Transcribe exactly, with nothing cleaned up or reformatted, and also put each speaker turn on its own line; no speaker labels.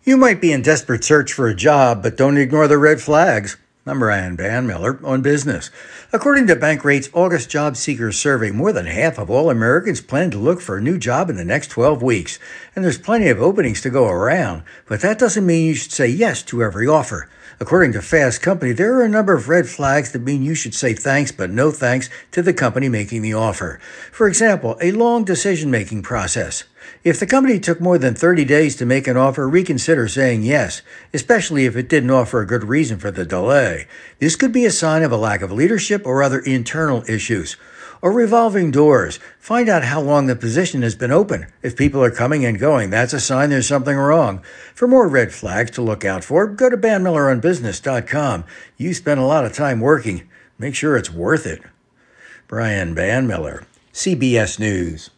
You might be in desperate search for a job, but don't ignore the red flags. I'm Brian Bandmiller on business. According to Bankrate's August Job Seekers Survey, more than half of all Americans plan to look for a new job in the next twelve weeks. And there's plenty of openings to go around, but that doesn't mean you should say yes to every offer. According to Fast Company, there are a number of red flags that mean you should say thanks but no thanks to the company making the offer. For example, a long decision-making process. If the company took more than thirty days to make an offer, reconsider saying yes, especially if it didn't offer a good reason for the delay. This could be a sign of a lack of leadership or other internal issues. Or revolving doors. Find out how long the position has been open. If people are coming and going, that's a sign there's something wrong. For more red flags to look out for, go to bandmiller on business dot com. You spend a lot of time working. Make sure it's worth it. Brian Bandmiller, C B S News.